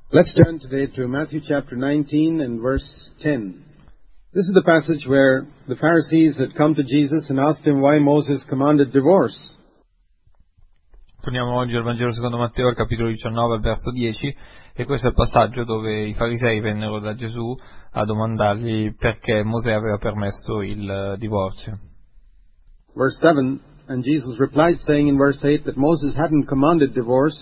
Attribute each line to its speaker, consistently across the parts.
Speaker 1: Let's turn today to Matthew chapter 19 and verse 10. This is the passage where the Pharisees had come to Jesus and asked him why Moses commanded divorce.
Speaker 2: Torniamo oggi al Vangelo secondo Matteo, al capitolo 19, al verso 10, e questo è il passaggio dove i farisei vennero da Gesù a domandargli perché Mosè aveva permesso il divorzio.
Speaker 1: Verse 7, and Jesus replied saying in verse 8 that Moses hadn't commanded divorce.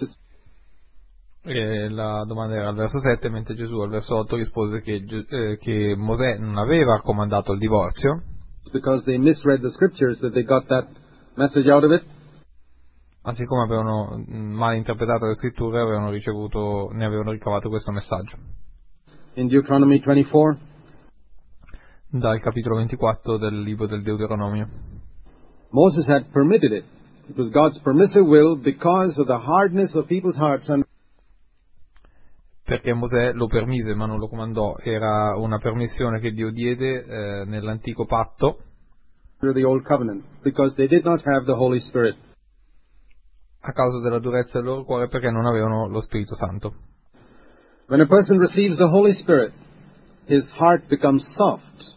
Speaker 2: E la domanda era al verso 7, mentre Gesù al verso 8 rispose che Mosè non aveva comandato il divorzio.
Speaker 1: Because they misread the scriptures that they got that message out of it.
Speaker 2: Ma siccome avevano mal interpretato le scritture, ne avevano ricavato questo messaggio.
Speaker 1: In Deuteronomy 24,
Speaker 2: dal capitolo 24 del libro del Deuteronomio.
Speaker 1: Moses had permitted it. It was God's permissive will because of the hardness of people's hearts. And
Speaker 2: perché Mosè lo permise ma non lo comandò, era una permissione che Dio diede nell'antico patto,
Speaker 1: the Old Covenant, because they did not have the Holy Spirit.
Speaker 2: A causa della durezza del loro cuore, perché non avevano lo Spirito Santo.
Speaker 1: When a person receives the Holy Spirit, his heart becomes soft.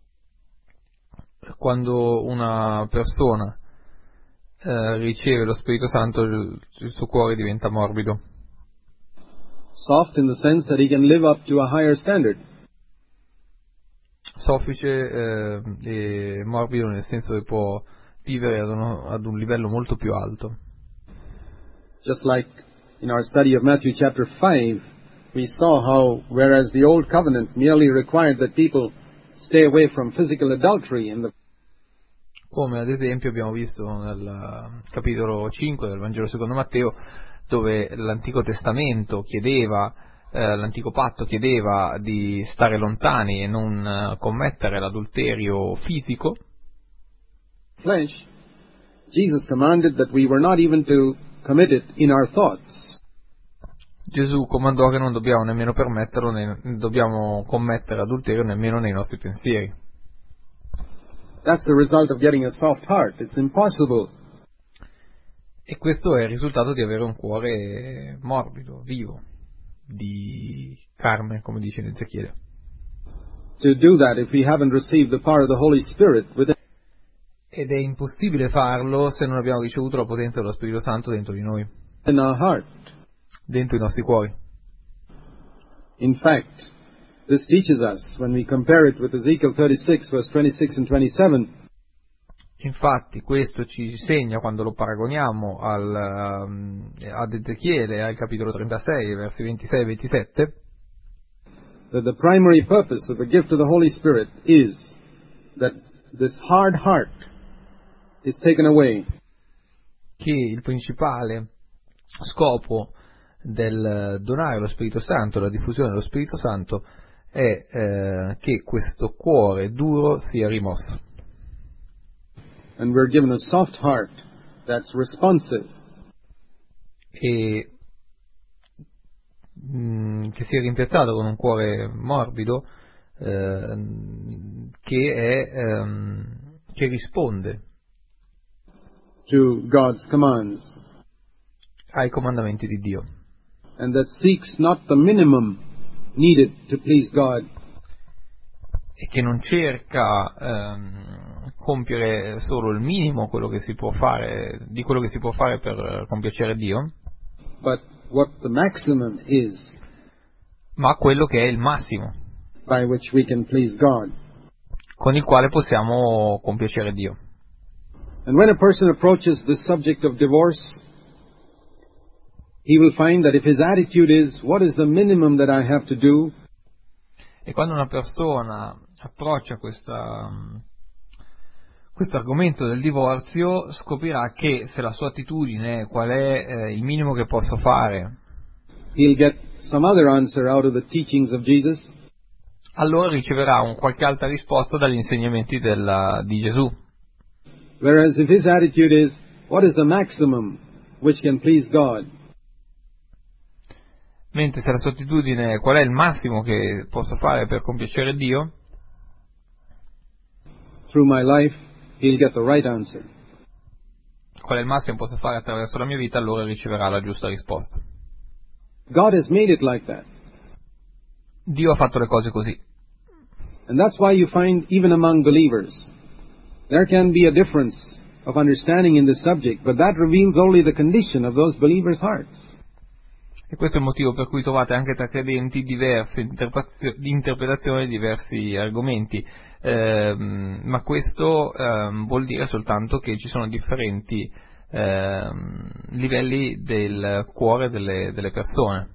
Speaker 2: Quando una persona riceve lo Spirito Santo, il suo cuore diventa morbido.
Speaker 1: Soft in the sense that he can live up to a higher standard.
Speaker 2: Soffice e morbido nel senso che può vivere ad un livello molto più alto.
Speaker 1: Just like in our study of Matthew chapter 5, we saw how, whereas the Old Covenant merely required that people stay away from physical adultery in the
Speaker 2: come ad esempio abbiamo visto nel capitolo 5 del Vangelo secondo Matteo, dove l'Antico Testamento l'Antico Patto chiedeva di stare lontani e non commettere l'adulterio fisico.
Speaker 1: Flesh, Jesus commanded that we were not even to commit it in our thoughts.
Speaker 2: Gesù comandò che non dobbiamo nemmeno permetterlo, dobbiamo commettere adulterio nemmeno nei nostri pensieri.
Speaker 1: That's the result of getting a soft heart. It's impossible.
Speaker 2: E questo è il risultato di avere un cuore morbido, vivo, di carne, come dice in Ezechiele.
Speaker 1: To do that if we haven't received the power of the Holy Spirit within.
Speaker 2: Ed è impossibile farlo se non abbiamo ricevuto la potenza dello Spirito Santo dentro di noi,
Speaker 1: In our heart.
Speaker 2: dentro i nostri cuori.
Speaker 1: In fact, this teaches us, when we compare it with Ezekiel 36, verse 26 and 27,
Speaker 2: Infatti questo ci insegna, quando lo paragoniamo ad Ezechiele, al capitolo 36, versi 26 e 27,
Speaker 1: that the primary purpose of the gift of the Holy Spirit is that this hard heart is taken away.
Speaker 2: che il principale scopo del donare lo Spirito Santo, la diffusione dello Spirito Santo, è che questo cuore duro sia rimosso.
Speaker 1: And we're given a soft heart that's responsive.
Speaker 2: E che sia rimpiazzato con un cuore morbido che risponde
Speaker 1: To God's commands.
Speaker 2: ai comandamenti di Dio,
Speaker 1: And that seeks not the minimum needed to please God,
Speaker 2: e che non cerca compiere solo il minimo, quello che si può fare, di quello che si può fare per compiacere Dio,
Speaker 1: but what the maximum is
Speaker 2: ma quello che è il massimo
Speaker 1: by which we can please God.
Speaker 2: con il quale possiamo compiacere Dio.
Speaker 1: And when a person approaches this subject of divorce, he will find that if his attitude is, what is the minimum that I have to do?
Speaker 2: E quando una persona approccia questo argomento del divorzio, scoprirà che se la sua attitudine è qual è il minimo che posso fare,
Speaker 1: He'll get some other answer out of the teachings of Jesus.
Speaker 2: allora riceverà qualche altra risposta dagli insegnamenti di Gesù.
Speaker 1: Whereas if his attitude is, what is the maximum which can please God?
Speaker 2: Mentre se la sua attitudine è qual è il massimo che posso fare per compiacere Dio,
Speaker 1: Through my life, he'll get the right answer.
Speaker 2: qual è il massimo che posso fare attraverso la mia vita, allora riceverà la giusta risposta.
Speaker 1: God has made it like that.
Speaker 2: Dio ha fatto le cose così.
Speaker 1: And that's why you find even among believers, there can be a difference of understanding in this subject, but that reveals only the condition of those believers' hearts.
Speaker 2: E questo è il motivo per cui trovate anche tra credenti diverse interpretazioni di diversi argomenti, ma questo vuol dire soltanto che ci sono differenti livelli del cuore delle persone.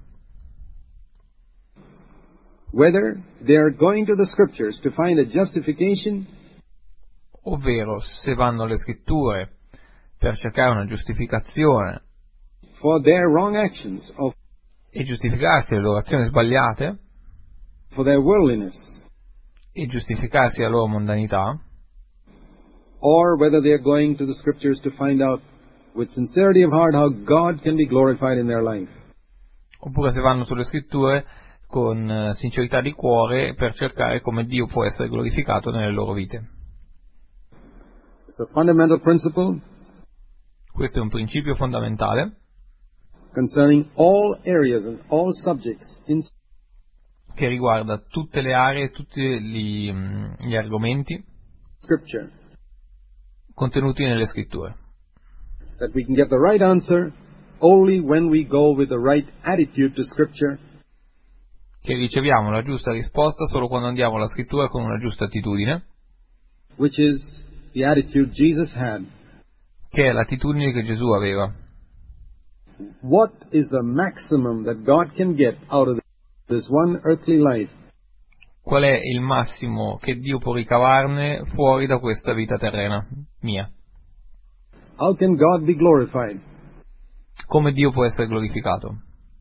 Speaker 1: Whether they are going to the scriptures to find a justification,
Speaker 2: ovvero se vanno alle scritture per cercare una giustificazione
Speaker 1: for their wrong actions, or
Speaker 2: e giustificarsi le loro azioni sbagliate
Speaker 1: for their worldliness,
Speaker 2: e giustificarsi la loro mondanità,
Speaker 1: or whether they are going to the scriptures to find out with sincerity of heart how God can be glorified in their life.
Speaker 2: oppure se vanno sulle scritture con sincerità di cuore per cercare come Dio può essere glorificato nelle loro vite.
Speaker 1: It's a fundamental principle
Speaker 2: Questo è un principio fondamentale
Speaker 1: concerning all areas and all subjects in
Speaker 2: che riguarda tutte le aree, tutti gli argomenti
Speaker 1: Scripture,
Speaker 2: contenuti nelle scritture.
Speaker 1: that we can get the right answer only when we go with the right attitude to Scripture,
Speaker 2: Che riceviamo la giusta risposta solo quando andiamo alla scrittura con una giusta attitudine,
Speaker 1: which is the attitude Jesus had.
Speaker 2: che è l'attitudine che Gesù aveva.
Speaker 1: What is the maximum that God can get out of this one earthly life?
Speaker 2: Qual è il massimo che Dio può ricavarne fuori da questa vita terrena mia?
Speaker 1: How can God be glorified?
Speaker 2: Come Dio può essere glorificato?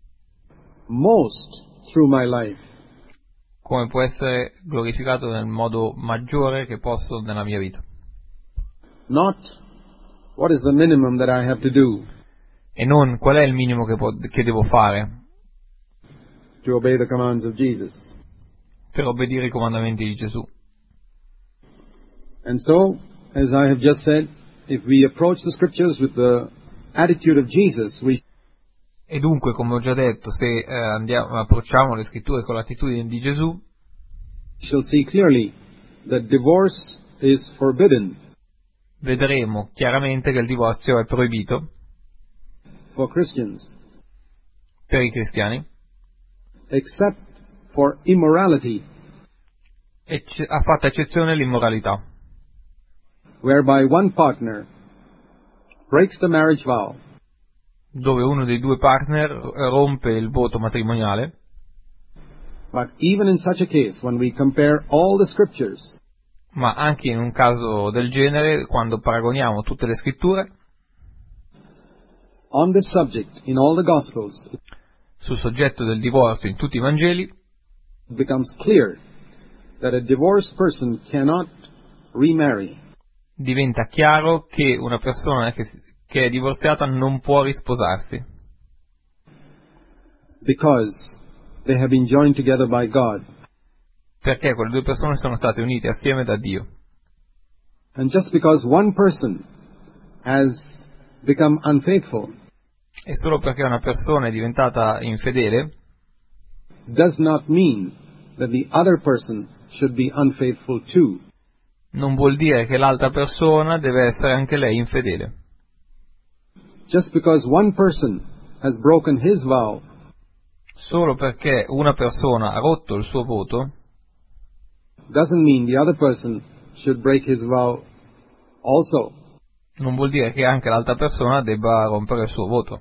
Speaker 1: Most through my life.
Speaker 2: Come può essere glorificato nel modo maggiore che posso nella mia vita?
Speaker 1: Not what is the minimum that I have to do
Speaker 2: E non qual è il minimo che devo fare
Speaker 1: to obey the commands of Jesus.
Speaker 2: per obbedire ai comandamenti di Gesù.
Speaker 1: And so, as I have just said, if we approach the Scriptures with the attitude of Jesus, we
Speaker 2: E dunque, come ho già detto, se approcciamo le scritture con l'attitudine di Gesù,
Speaker 1: shall see clearly that divorce is forbidden
Speaker 2: vedremo chiaramente che il divorzio è proibito
Speaker 1: for Christians,
Speaker 2: per i cristiani,
Speaker 1: except for immorality,
Speaker 2: e ha fatta eccezione l'immoralità,
Speaker 1: whereby one partner breaks the marriage vow,
Speaker 2: dove uno dei due partner rompe il voto matrimoniale.
Speaker 1: but even in such a case, when we compare all the Scriptures,
Speaker 2: Ma anche in un caso del genere, quando paragoniamo tutte le scritture
Speaker 1: on this subject in all the Gospels,
Speaker 2: sul soggetto del divorzio in tutti i Vangeli,
Speaker 1: it becomes clear that a divorced person cannot remarry,
Speaker 2: diventa chiaro che una persona che è divorziata non può risposarsi,
Speaker 1: because they have been joined together by God.
Speaker 2: perché quelle due persone sono state unite assieme da Dio.
Speaker 1: And just because one person has become unfaithful
Speaker 2: E solo perché una persona è diventata infedele,
Speaker 1: does not mean that the other person should be unfaithful too.
Speaker 2: non vuol dire che l'altra persona deve essere anche lei infedele.
Speaker 1: Just because one person has broken his vow
Speaker 2: Solo perché una persona ha rotto il suo voto,
Speaker 1: doesn't mean the other person should break his vow also.
Speaker 2: non vuol dire che anche l'altra persona debba rompere il suo voto.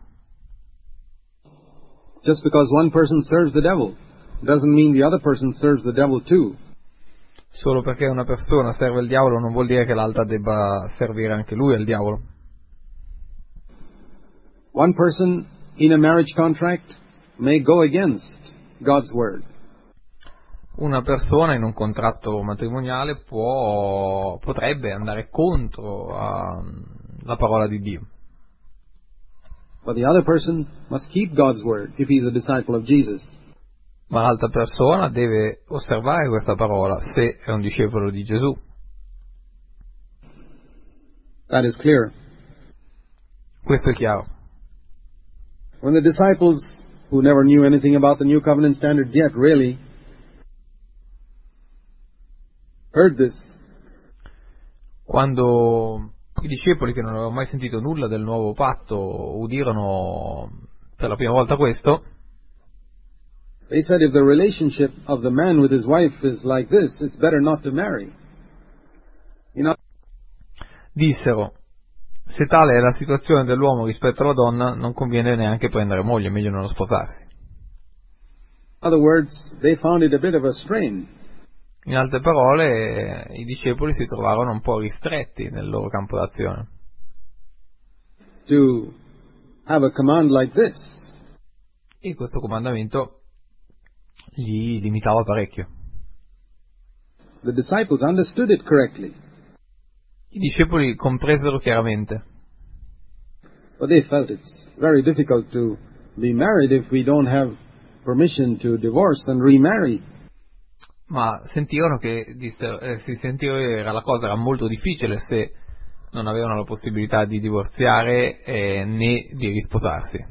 Speaker 1: Just because one person serves the devil doesn't mean the other person serves the devil too.
Speaker 2: Solo perché una persona serve il diavolo non vuol dire che l'altra debba servire anche lui al diavolo.
Speaker 1: One person in a marriage contract may go against God's word.
Speaker 2: Una persona in un contratto matrimoniale potrebbe andare contro la parola di Dio.
Speaker 1: But the other person must keep God's word if he's a disciple of Jesus.
Speaker 2: Ma l'altra persona deve osservare questa parola se è un discepolo di Gesù.
Speaker 1: That is clear.
Speaker 2: Questo è chiaro.
Speaker 1: When the disciples, who never knew anything about the New Covenant standards yet, really, heard this,
Speaker 2: quando i discepoli, che non avevano mai sentito nulla del nuovo patto, udirono per la prima volta questo,
Speaker 1: they said, if the relationship of the man with his wife is like this, it's better not to marry.
Speaker 2: dissero: se tale è la situazione dell'uomo rispetto alla donna, non conviene neanche prendere moglie, è meglio non sposarsi.
Speaker 1: In other words, they found it a bit of a strain.
Speaker 2: In altre parole, i discepoli si trovarono un po' ristretti nel loro campo d'azione.
Speaker 1: To have a command like this.
Speaker 2: E questo comandamento gli limitava parecchio.
Speaker 1: The disciples understood it correctly,
Speaker 2: I discepoli compresero chiaramente,
Speaker 1: but they felt it's very difficult to be married if we don't have permission to divorce and remarry.
Speaker 2: ma sentirono che la cosa era molto difficile se non avevano la possibilità di divorziare né di risposarsi.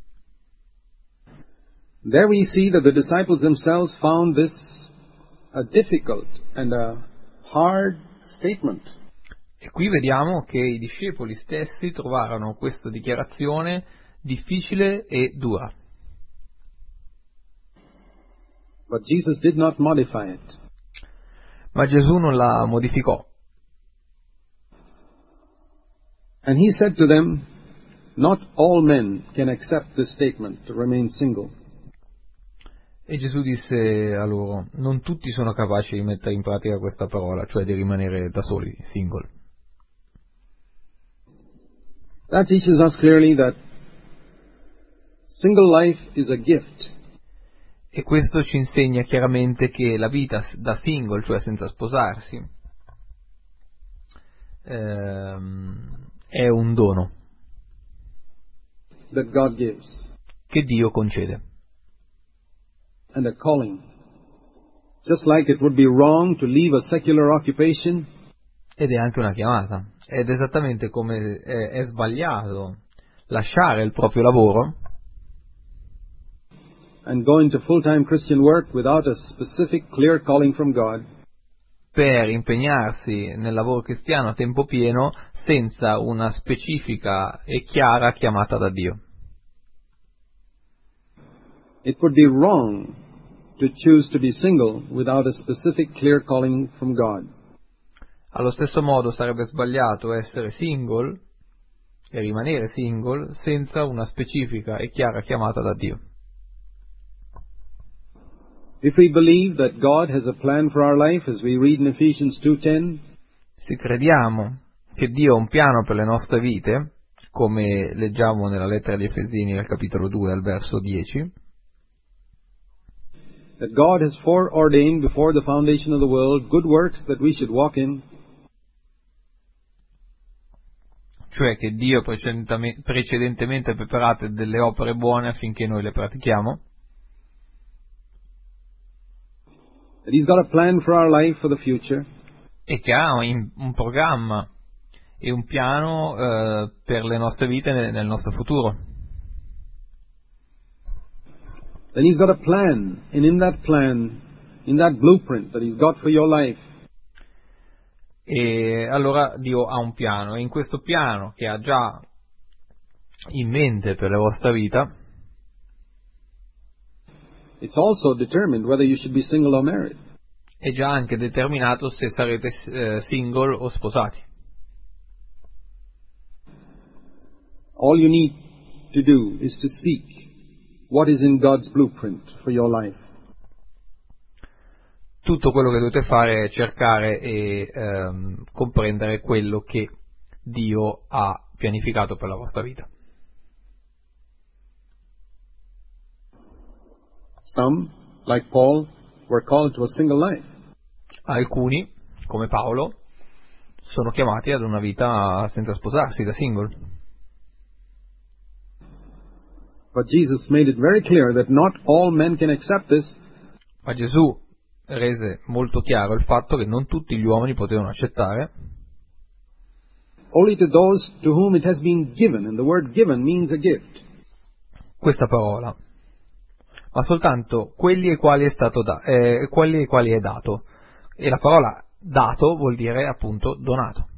Speaker 1: There we see that the disciples themselves found this a difficult and a hard statement.
Speaker 2: E qui vediamo che i discepoli stessi trovarono questa dichiarazione difficile e dura.
Speaker 1: But Jesus did not modify it.
Speaker 2: Ma Gesù non la modificò.
Speaker 1: And he said to them, not all men can accept this statement to remain single.
Speaker 2: E Gesù disse a loro: non tutti sono capaci di mettere in pratica questa parola, cioè di rimanere da soli, single.
Speaker 1: That teaches us clearly that single life is a gift.
Speaker 2: E questo ci insegna chiaramente che la vita da single, cioè senza sposarsi, è un dono
Speaker 1: That God gives,
Speaker 2: che Dio concede.
Speaker 1: and a calling. Just like it would be wrong to leave a secular occupation,
Speaker 2: Ed è anche una chiamata. Ed esattamente come è sbagliato lasciare il proprio lavoro
Speaker 1: and go into full-time Christian work without a specific, clear calling from God,
Speaker 2: per impegnarsi nel lavoro cristiano a tempo pieno senza una specifica e chiara chiamata da Dio.
Speaker 1: it would be wrong to choose to be single without a specific, clear calling from God.
Speaker 2: Allo stesso modo sarebbe sbagliato essere single e rimanere single senza una specifica e chiara chiamata da Dio.
Speaker 1: If we believe that God has a plan for our life, as we read in Ephesians 2:10,
Speaker 2: Se crediamo che Dio ha un piano per le nostre vite, come leggiamo nella lettera agli Efesini al capitolo 2 al verso 10,
Speaker 1: that God has foreordained before the foundation of the world good works that we should walk in,
Speaker 2: cioè che Dio precedentemente ha preparato delle opere buone affinché noi le pratichiamo,
Speaker 1: that He's got a plan for our life for the future,
Speaker 2: e che ha un programma e un piano per le nostre vite nel nostro futuro.
Speaker 1: then He's got a plan, and in that plan, in that blueprint that He's got for your life,
Speaker 2: E allora Dio ha un piano, e in questo piano che ha già in mente per la vostra vita
Speaker 1: it's also determined whether you should be single or married.
Speaker 2: è già anche determinato se sarete single o sposati.
Speaker 1: All you need to do is to seek what is in God's blueprint for your life.
Speaker 2: Tutto quello che dovete fare è cercare e comprendere quello che Dio ha pianificato per la vostra vita.
Speaker 1: Some, like Paul, were called to a single life.
Speaker 2: Alcuni, come Paolo, sono chiamati ad una vita senza sposarsi, da single.
Speaker 1: But Jesus made it very clear that not all men can accept this,
Speaker 2: Ma Gesù rese molto chiaro il fatto che non tutti gli uomini potevano accettare,
Speaker 1: only to those to whom it has been given, and the word given means a gift.
Speaker 2: questa parola, ma soltanto quelli ai quali è stato quelli ai quali è dato. E la parola dato vuol dire appunto donato.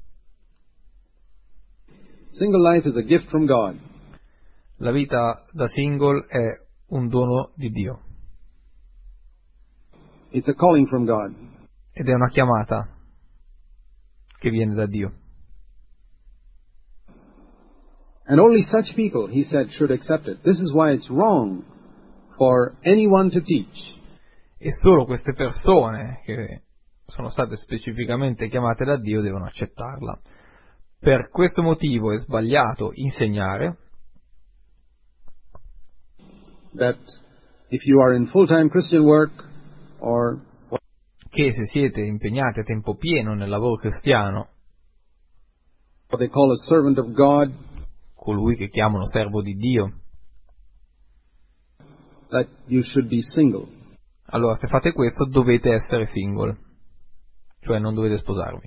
Speaker 1: Single life is a gift from God.
Speaker 2: La vita da single è un dono di Dio.
Speaker 1: It's a calling from God.
Speaker 2: Ed è una chiamata che viene da Dio.
Speaker 1: And only such people, he said, should accept it. This is why it's wrong for anyone to teach.
Speaker 2: E solo queste persone che sono state specificamente chiamate da Dio devono accettarla. Per questo motivo è sbagliato insegnare
Speaker 1: That if you are in full-time Christian work or
Speaker 2: che se siete impegnati a tempo pieno nel lavoro cristiano,
Speaker 1: what they call a servant of God,
Speaker 2: colui che chiamano servo di Dio,
Speaker 1: that you should be single.
Speaker 2: allora se fate questo dovete essere single, cioè non dovete sposarvi.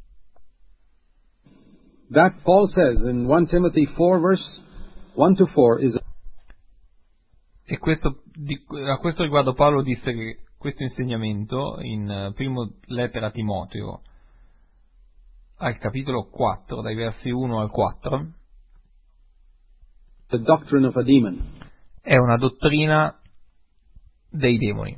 Speaker 1: That Paul says in 1 Timothy 4 verse 1-4 is
Speaker 2: E a questo riguardo Paolo disse che questo insegnamento in primo lettera a Timoteo, al capitolo 4, dai versi 1 al 4,
Speaker 1: the doctrine of a demon.
Speaker 2: è una dottrina dei demoni.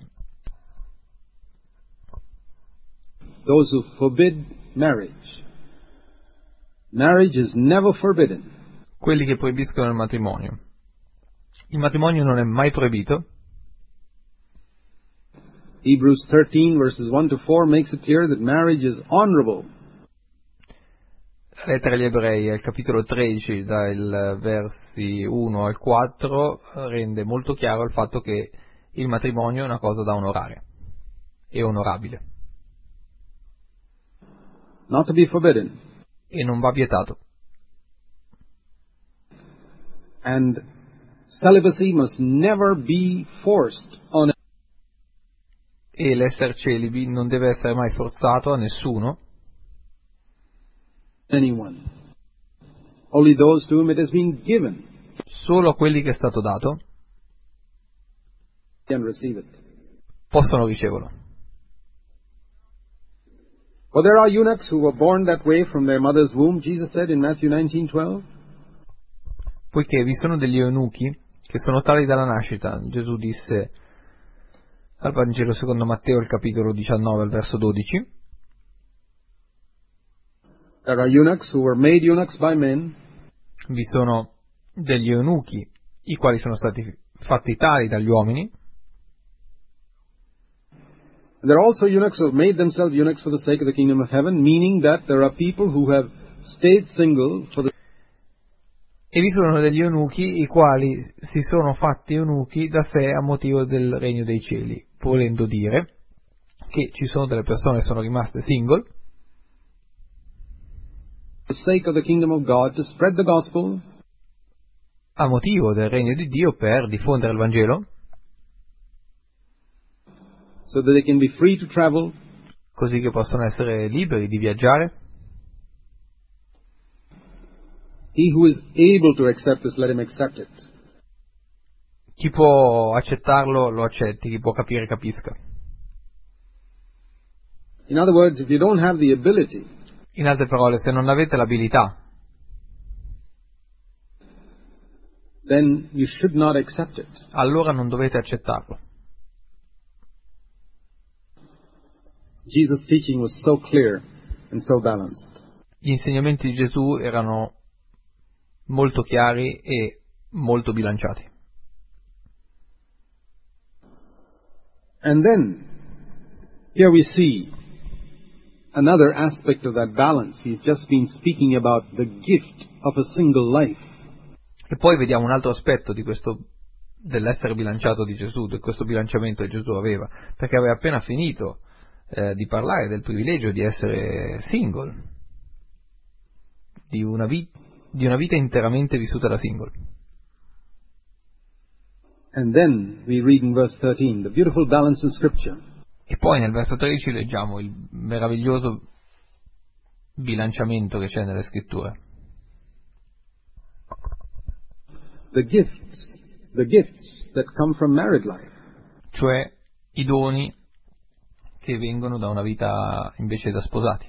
Speaker 1: Those who forbid marriage. Marriage is never forbidden.
Speaker 2: Quelli che proibiscono il matrimonio. Il matrimonio non è mai proibito.
Speaker 1: Hebrews 13 verses 1-4 makes it clear that marriage is honorable.
Speaker 2: La lettera agli Ebrei, al capitolo 13, dai versi 1 al 4, rende molto chiaro il fatto che il matrimonio è una cosa da onorare, è onorabile.
Speaker 1: Not to be forbidden.
Speaker 2: E non va vietato.
Speaker 1: And celibacy must never be forced on
Speaker 2: E l'essere celibi non deve essere mai forzato a nessuno,
Speaker 1: anyone. Only those to whom it has been given
Speaker 2: solo a quelli che è stato dato
Speaker 1: can receive it.
Speaker 2: possono riceverlo.
Speaker 1: For there are eunuchs who were born that way from their mother's womb, Jesus said in Matthew 19:12.
Speaker 2: Poiché vi sono degli eunuchi che sono tali dalla nascita, Gesù disse al Vangelo secondo Matteo, il capitolo 19, al verso 12.
Speaker 1: There are eunuchs who were made eunuchs by men.
Speaker 2: Vi sono degli eunuchi i quali sono stati fatti tali dagli uomini.
Speaker 1: And there are also eunuchs who have made themselves eunuchs for the sake of the kingdom of heaven, meaning that there are people who have stayed single for the
Speaker 2: E vi sono degli eunuchi i quali si sono fatti eunuchi da sé a motivo del regno dei cieli, volendo dire che ci sono delle persone che sono rimaste single
Speaker 1: sake of the kingdom of God, to spread the gospel,
Speaker 2: a motivo del regno di Dio per diffondere il Vangelo,
Speaker 1: so that they can be free to travel,
Speaker 2: così che possono essere liberi di viaggiare.
Speaker 1: He who is able to accept this, let him accept it.
Speaker 2: Chi può accettarlo lo accetti, chi può capire capisca.
Speaker 1: In other words, if you don't have the ability,
Speaker 2: In altre parole, se non avete l'abilità,
Speaker 1: then you should not accept it.
Speaker 2: allora non dovete accettarlo.
Speaker 1: Jesus' teaching was so clear and so balanced.
Speaker 2: Gli insegnamenti di Gesù erano molto chiari e molto bilanciati.
Speaker 1: And then, here we see another aspect of that balance. He's just been speaking about the gift of a single life.
Speaker 2: E poi vediamo un altro aspetto di questo, dell'essere bilanciato di Gesù, di questo bilanciamento che Gesù aveva, perché aveva appena finito di parlare del privilegio di essere single, di una vita interamente vissuta da single.
Speaker 1: And then we read in verse 13, the beautiful balance in Scripture.
Speaker 2: E poi nel verso 13 leggiamo il meraviglioso bilanciamento che c'è nelle scritture.
Speaker 1: The gifts that come from married life.
Speaker 2: Cioè i doni che vengono da una vita invece da sposati.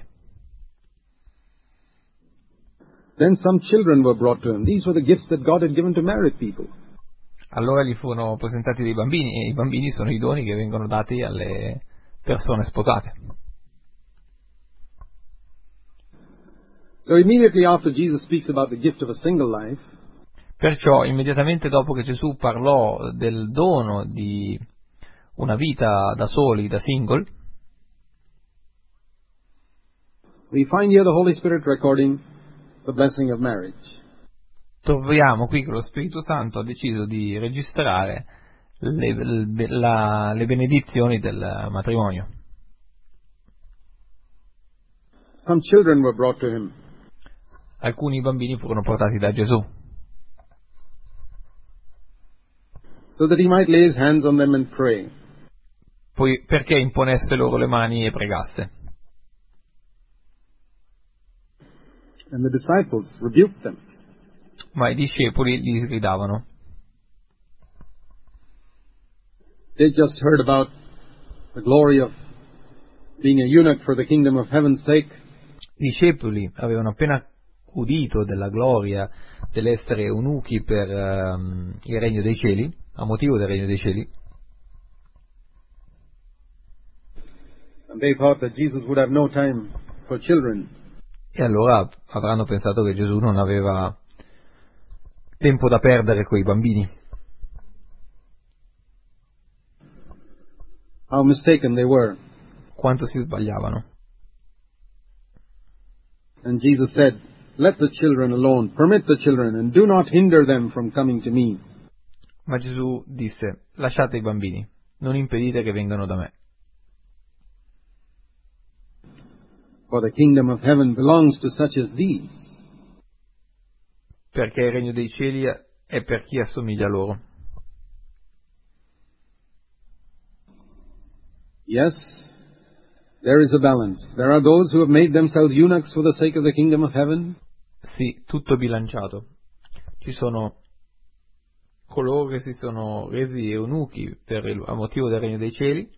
Speaker 1: Then some children were brought to him. These were the gifts that God had given to married people.
Speaker 2: Allora gli furono presentati dei bambini, e i bambini sono i doni che vengono dati alle persone sposate.
Speaker 1: So immediately after Jesus speaks about the gift of a single life,
Speaker 2: Perciò immediatamente dopo che Gesù parlò del dono di una vita da soli, da single,
Speaker 1: we find here the Holy Spirit recording the blessing of marriage.
Speaker 2: troviamo qui che lo Spirito Santo ha deciso di registrare le benedizioni del matrimonio.
Speaker 1: Some children were brought to him.
Speaker 2: Alcuni bambini furono portati da Gesù,
Speaker 1: so that he might lay his hands on them and pray.
Speaker 2: poi perché imponesse loro le mani e pregasse.
Speaker 1: And the disciples rebuked them.
Speaker 2: Ma i discepoli gli sgridavano.
Speaker 1: They just heard about the glory of being a eunuch for the kingdom of heaven's sake.
Speaker 2: I discepoli avevano appena udito della gloria dell'essere eunuchi per il regno dei cieli, a motivo del regno dei cieli,
Speaker 1: And they thought that Jesus would have no time for children.
Speaker 2: e allora avranno pensato che Gesù non aveva tempo da perdere coi bambini.
Speaker 1: How mistaken they were.
Speaker 2: Quanto si sbagliavano.
Speaker 1: And Jesus said, "Let the children alone, permit the children, and do not hinder them from coming to me."
Speaker 2: Ma Gesù disse: lasciate i bambini, non impedite che vengano da me,
Speaker 1: For the kingdom of heaven belongs to such as these.
Speaker 2: perché il regno dei cieli è per chi assomiglia a loro.
Speaker 1: Yes, there is a balance. There are those who have made themselves eunuchs for the sake of the kingdom of heaven.
Speaker 2: Sì, tutto bilanciato. Ci sono coloro che si sono resi eunuchi a motivo del regno dei cieli,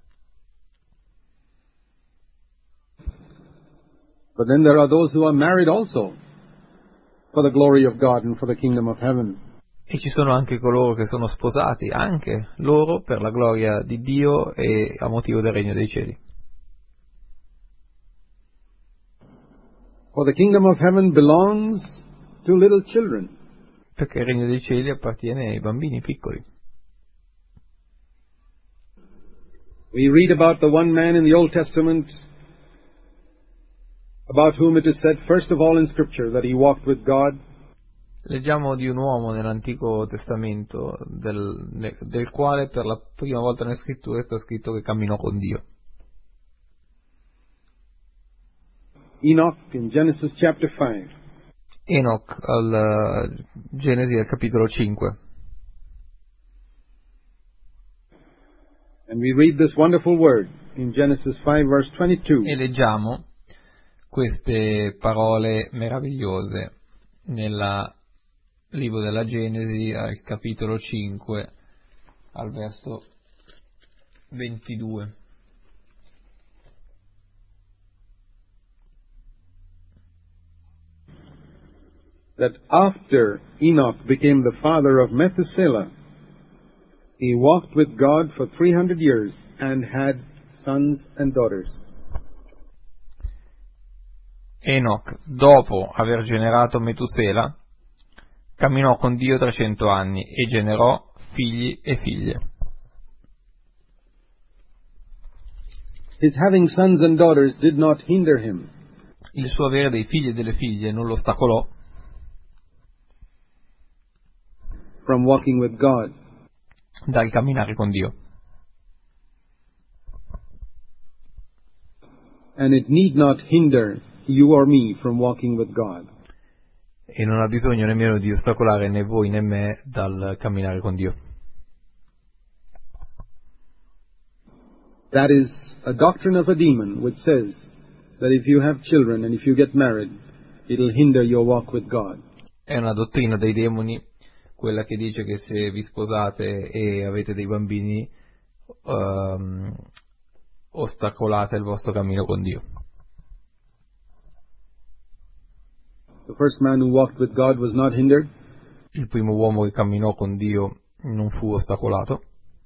Speaker 1: But then there are those who are married also for the glory of God and for the kingdom of heaven.
Speaker 2: e ci sono anche coloro che sono sposati, anche loro per la gloria di Dio e a motivo del regno dei cieli.
Speaker 1: For the kingdom of heaven belongs to little children.
Speaker 2: Perché il regno dei cieli appartiene ai bambini piccoli.
Speaker 1: We read about the one man in the Old Testament about whom it is said first of all in Scripture that he walked with God.
Speaker 2: Leggiamo di un uomo nell'Antico Testamento del quale per la prima volta nelle scritture sta scritto che camminò con Dio.
Speaker 1: Enoch in Genesis chapter 5.
Speaker 2: Enoch al Genesi al capitolo 5.
Speaker 1: And we read this wonderful word in Genesis 5 verse 22.
Speaker 2: E leggiamo queste parole meravigliose nel libro della Genesi al capitolo 5 al verso 22.
Speaker 1: That after Enoch became the father of Methuselah, he walked with God for 300 years and had sons and daughters.
Speaker 2: Enoch, dopo aver generato Metusela, camminò con Dio 300 anni e generò figli e figlie.
Speaker 1: His having sons and daughters did not hinder him
Speaker 2: Il suo avere dei figli e delle figlie non lo ostacolò
Speaker 1: from walking with God.
Speaker 2: dal camminare con Dio.
Speaker 1: And it need not hinder you or me from walking with God.
Speaker 2: E non ha bisogno nemmeno di ostacolare né voi né me dal camminare con Dio.
Speaker 1: That is a doctrine of a demon which says that if you have children and if you get married, it'll hinder your walk with God.
Speaker 2: È una dottrina dei demoni, quella che dice che se vi sposate e avete dei bambini, ostacolate il vostro cammino con Dio.
Speaker 1: The first man who walked with God was not hindered.
Speaker 2: Il primo uomo che camminò con Dio non fu ostacolato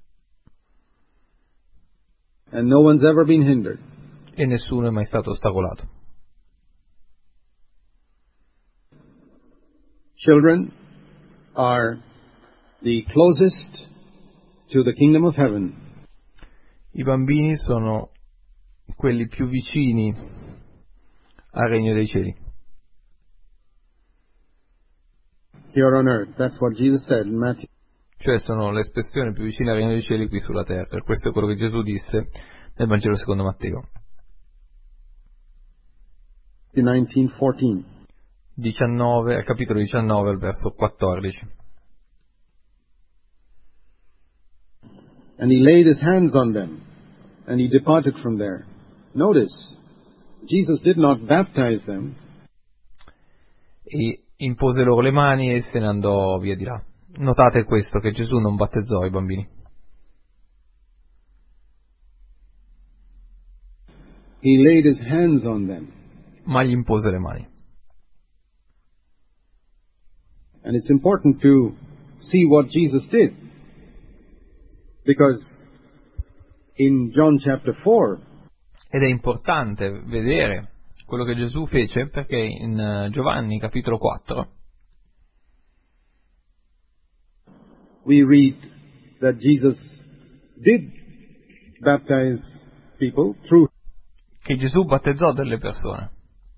Speaker 1: And no one's ever been hindered.
Speaker 2: e nessuno è mai stato ostacolato.
Speaker 1: Children are the closest to the kingdom of heaven.
Speaker 2: I bambini sono quelli più vicini al regno dei cieli.
Speaker 1: Here on earth. That's what Jesus said in Matthew.
Speaker 2: Cioè sono l'espressione più vicina al regno dei cieli qui sulla terra. E questo è quello che Gesù disse nel Vangelo secondo Matteo.
Speaker 1: 19:14.
Speaker 2: 19, al capitolo 19, al verso 14.
Speaker 1: And he laid his hands on them, and he departed from there. Notice, Jesus did not baptize them.
Speaker 2: E impose loro le mani e se ne andò via di là. Notate questo, che Gesù non battezzò i bambini.
Speaker 1: He laid his hands on them.
Speaker 2: Ma gli impose le mani.
Speaker 1: And it's important to see what Jesus did. Because in John chapter 4,
Speaker 2: Ed è importante vedere quello che Gesù fece, perché in Giovanni capitolo 4
Speaker 1: we read that Jesus did baptize people through
Speaker 2: che Gesù battezzò delle persone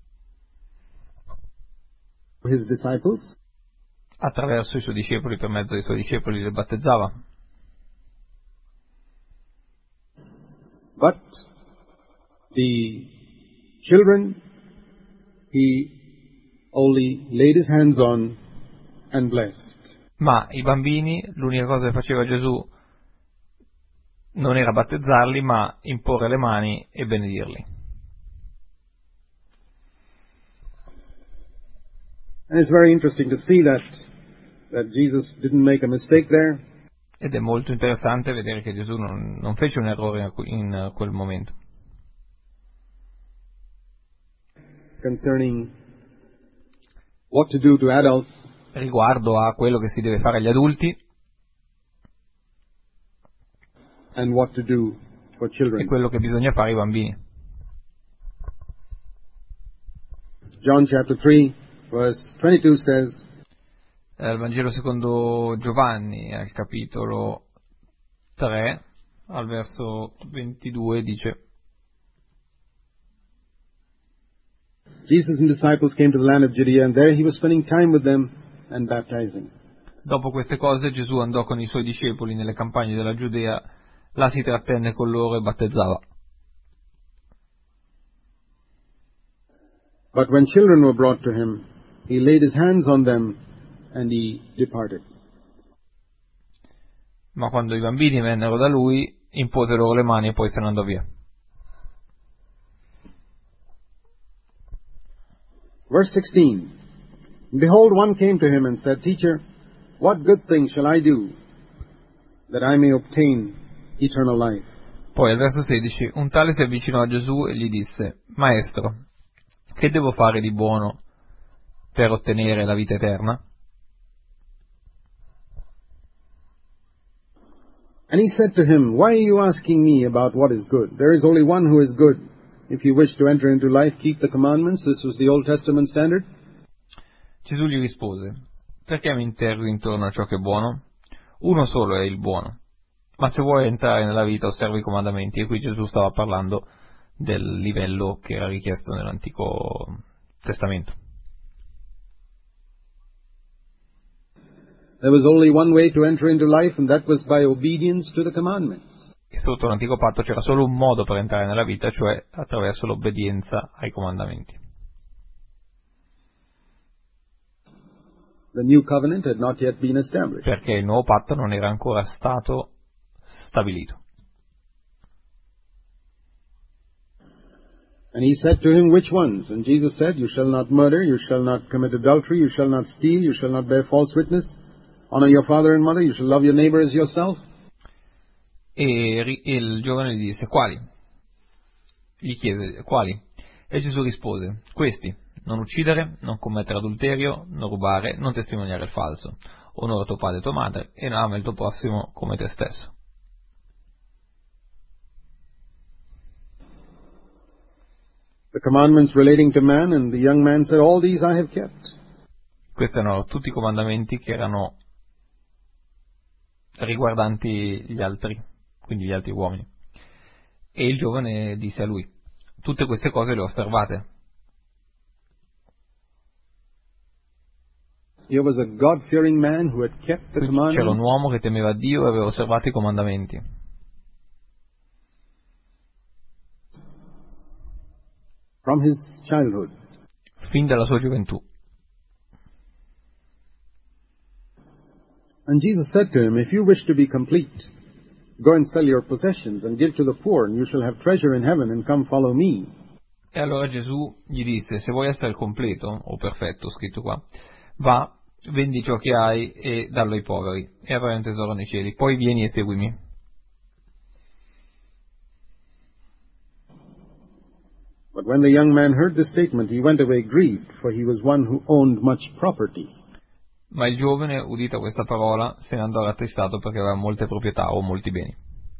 Speaker 1: his disciples,
Speaker 2: attraverso i suoi discepoli, per mezzo dei suoi discepoli le battezzava.
Speaker 1: but the children he only laid his hands on and blessed.
Speaker 2: Ma i bambini, l'unica cosa che faceva Gesù non era battezzarli, ma imporre le mani e benedirli.
Speaker 1: And it's very interesting to see that Jesus didn't make a mistake there.
Speaker 2: Ed è molto interessante vedere che Gesù non fece un errore in quel momento.
Speaker 1: Concerning what to do to adults
Speaker 2: Riguardo a quello che si deve fare agli adulti
Speaker 1: and what to do for
Speaker 2: e
Speaker 1: children.
Speaker 2: quello che bisogna fare ai bambini.
Speaker 1: John chapter 3 verse 22 says,
Speaker 2: Il Vangelo secondo Giovanni, al capitolo 3, al verso 22, dice:
Speaker 1: Jesus and disciples came to the land of Judea, and there he was spending time with them and baptizing.
Speaker 2: Dopo queste cose Gesù andò con i suoi discepoli nelle campagne della Giudea, là si trattenne con loro e battezzava.
Speaker 1: But when children were brought to him, he laid his hands on them and he departed.
Speaker 2: Ma quando i bambini vennero da lui, impose loro le mani e poi se ne andò via.
Speaker 1: Verse 16. Behold, one came to him and said, Teacher, what good thing shall I do that I may obtain eternal life?
Speaker 2: Poi al verso 16, un tale si avvicinò a Gesù e gli disse: Maestro, che devo fare di buono per ottenere la vita eterna?
Speaker 1: And he said to him, Why are you asking me about what is good? There is only one who is good. If you wish to enter into life, keep the commandments. This was the Old Testament standard.
Speaker 2: Gesù gli rispose: Perché mi interroghi intorno a ciò che è buono? Uno solo è il buono. Ma se vuoi entrare nella vita, osserva i comandamenti. E qui Gesù stava parlando del livello che era richiesto nell'Antico Testamento.
Speaker 1: There was only one way to enter into life, and that was by obedience to the commandments.
Speaker 2: E sotto l'Antico Patto c'era solo un modo per entrare nella vita, cioè attraverso l'obbedienza ai comandamenti.
Speaker 1: The new covenant had not yet been established.
Speaker 2: Perché il nuovo patto non era ancora stato stabilito.
Speaker 1: And he said to him, Which ones? And Jesus said, You shall not murder, you shall not commit adultery, you shall not steal, you shall not bear false witness, honor your father and mother, you shall love your neighbor as yourself.
Speaker 2: E il giovane gli disse: Quali? Gli chiese: quali? E Gesù rispose: questi: non uccidere, non commettere adulterio, non rubare, non testimoniare il falso, onora tuo padre e tua madre, e ama il tuo prossimo come te stesso.
Speaker 1: The commandments relating to man, and the young man said, all these I have kept.
Speaker 2: Questi erano tutti i comandamenti che erano riguardanti gli altri, quindi gli altri uomini. E il giovane disse a lui: tutte queste cose le ho osservate.
Speaker 1: Here was a God-fearing man who had kept the
Speaker 2: Quindi c'era un
Speaker 1: commandments.
Speaker 2: uomo che temeva Dio e aveva osservato i comandamenti.
Speaker 1: From his childhood.
Speaker 2: Fin dalla sua gioventù.
Speaker 1: And Jesus said to him, if you wish to be complete, go and sell your possessions and give to the poor, and you shall have treasure in heaven, and come follow me.
Speaker 2: E allora Gesù gli disse: se vuoi essere completo, o perfetto, scritto qua, va, vendi ciò che hai e dallo ai poveri, e avrai un tesoro nei cieli. Poi vieni e seguimi.
Speaker 1: But when the young man heard this statement, he went away grieved, for he was one who owned much property.
Speaker 2: Ma il giovane, udita questa parola, se ne andò rattristato perché aveva molte proprietà o molti beni.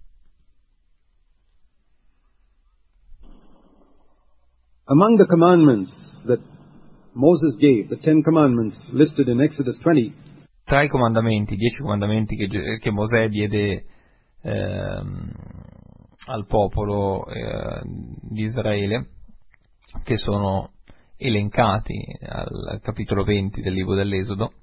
Speaker 1: Among the commandments that Moses gave, the 10 commandments listed in Exodus 20,
Speaker 2: Tra i comandamenti, 10 comandamenti che Mosè diede al popolo di Israele, che sono elencati al capitolo 20 del libro dell'Esodo,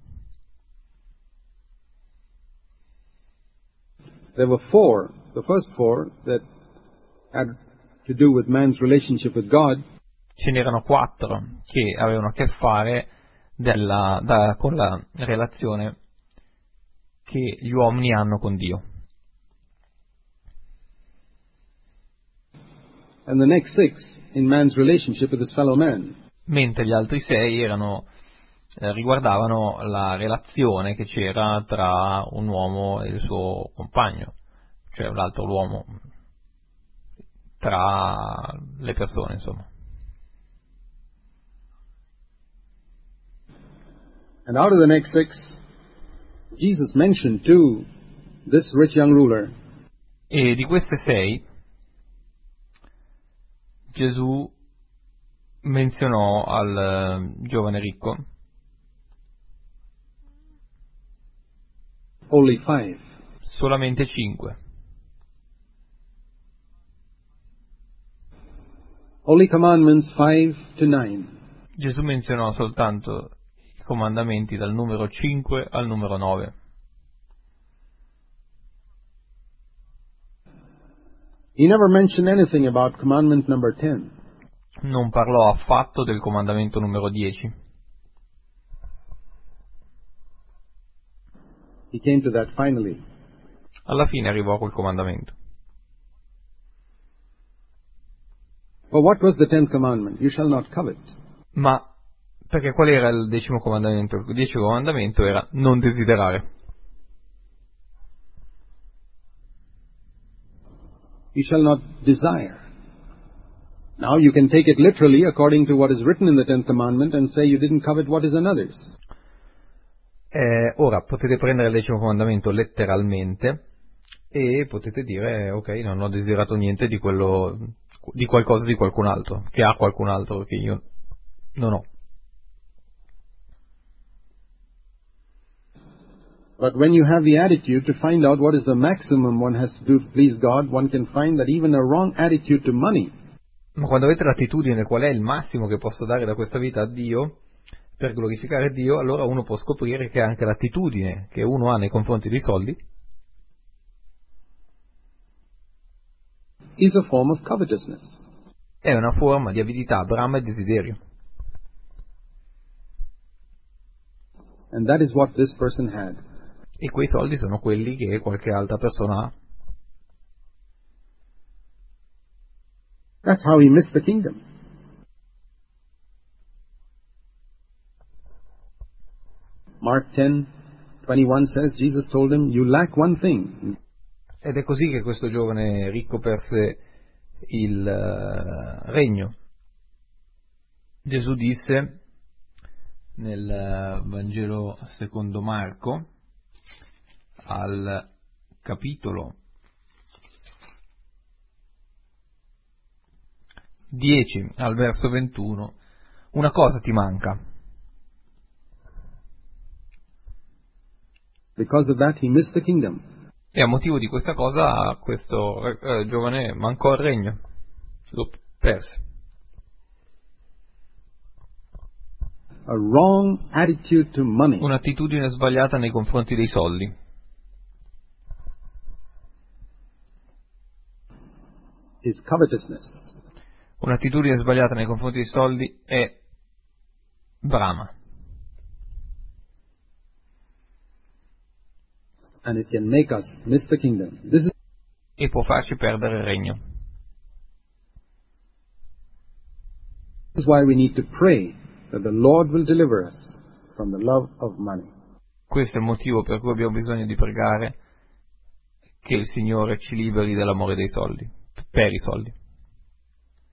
Speaker 1: there were 4, the first 4 that had to do with man's relationship with God.
Speaker 2: ce n'erano 4 che avevano a che fare con la relazione che gli uomini hanno con Dio.
Speaker 1: And the next 6 in man's relationship with his fellow man.
Speaker 2: Mentre gli altri 6 riguardavano la relazione che c'era tra un uomo e il suo compagno, cioè l'altro uomo, tra le persone, insomma.
Speaker 1: And out of the next 6, Jesus mentioned to this rich young ruler,
Speaker 2: E di queste 6 Gesù menzionò al giovane ricco
Speaker 1: only 5.
Speaker 2: solamente 5.
Speaker 1: Only commandments 5 to 9.
Speaker 2: Gesù menzionò soltanto i comandamenti dal numero 5 al numero 9.
Speaker 1: He never mentioned anything about commandment number 10.
Speaker 2: Non parlò affatto del comandamento numero 10.
Speaker 1: He came to that finally.
Speaker 2: Alla fine arrivò a quel comandamento.
Speaker 1: For what was the 10th commandment? You shall not covet.
Speaker 2: Ma perché qual era il 10° comandamento? Il 10° comandamento era non desiderare.
Speaker 1: You shall not desire. Now you can take it literally according to what is written in the 10th commandment and say you didn't covet what is in others.
Speaker 2: Ora potete prendere il 10° comandamento letteralmente e potete dire ok, non ho desiderato niente di qualcosa di qualcun altro, che ha qualcun altro che io non ho.
Speaker 1: But when you have the attitude to find out what is the maximum one has to do to please God, one can find that even a wrong attitude to money
Speaker 2: Ma quando avete l'attitudine qual è il massimo che posso dare da questa vita a Dio per glorificare Dio, allora uno può scoprire che anche l'attitudine che uno ha nei confronti dei soldi
Speaker 1: is a form of covetousness.
Speaker 2: è una forma di avidità, brama e desiderio.
Speaker 1: And that is what this person had.
Speaker 2: E quei soldi sono quelli che qualche altra persona ha.
Speaker 1: That's how he missed the kingdom. Mark 10:21 says, Jesus told him, you lack one thing.
Speaker 2: Ed è così che questo giovane ricco perse il regno. Gesù disse nel Vangelo secondo Marco, al capitolo 10, al verso 21, una cosa ti manca.
Speaker 1: Because of that, he missed the kingdom.
Speaker 2: E a motivo di questa cosa questo giovane mancò il regno, lo perse.
Speaker 1: A wrong attitude to money.
Speaker 2: Un'attitudine sbagliata nei confronti dei soldi.
Speaker 1: Is covetousness.
Speaker 2: Un'attitudine sbagliata nei confronti dei soldi è brama.
Speaker 1: And it can make us miss the kingdom. This
Speaker 2: E può farci perdere il regno.
Speaker 1: is why we need to pray that the Lord will deliver us from the love of money.
Speaker 2: Questo è il motivo per cui abbiamo bisogno di pregare che il Signore ci liberi dall'amore dei soldi, per i soldi.